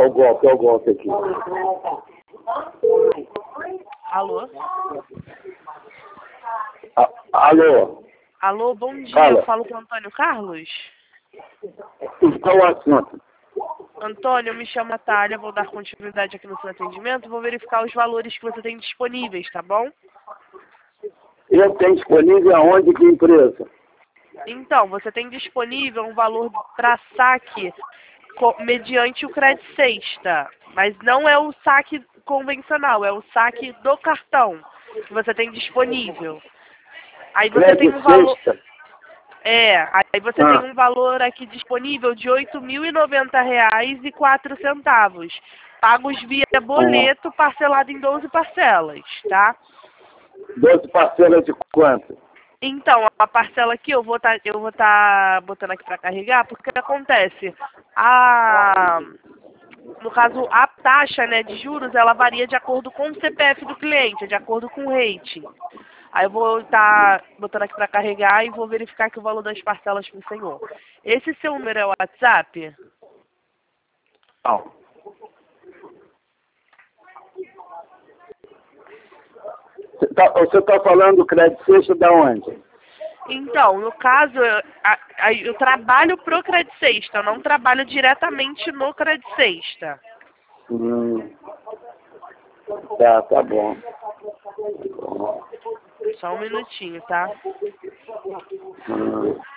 o golpe aqui. Alô? Alô? Alô, bom dia. Fala. Eu falo com o Antônio Carlos. Qual o assunto? Antônio, eu me chamo Natália, vou dar continuidade aqui no seu atendimento, vou verificar os valores que você tem disponíveis, tá bom? Eu tenho disponível aonde, que empresa? Então, você tem disponível um valor para saque mediante o Credit Sexta, mas não é o saque convencional, é o saque do cartão que você tem disponível. Aí você tem um valor... aí você tem um valor aqui disponível de R$ 8.090,04, pagos via boleto, parcelado em 12 parcelas, tá? 12 parcelas de quanto? Então, a parcela aqui eu vou tá botando aqui para carregar, porque o que acontece? No caso, a taxa, né, de juros, ela varia de acordo com o CPF do cliente, de acordo com o rating. Aí eu vou estar botando aqui para carregar e vou verificar aqui o valor das parcelas para o senhor. Esse seu número é o WhatsApp? Não. Você está falando do crédito sexta da onde? Então, no caso, eu trabalho pro Credit Sexta, eu não trabalho diretamente no Credit Sexta. Tá bom. Só um minutinho, tá?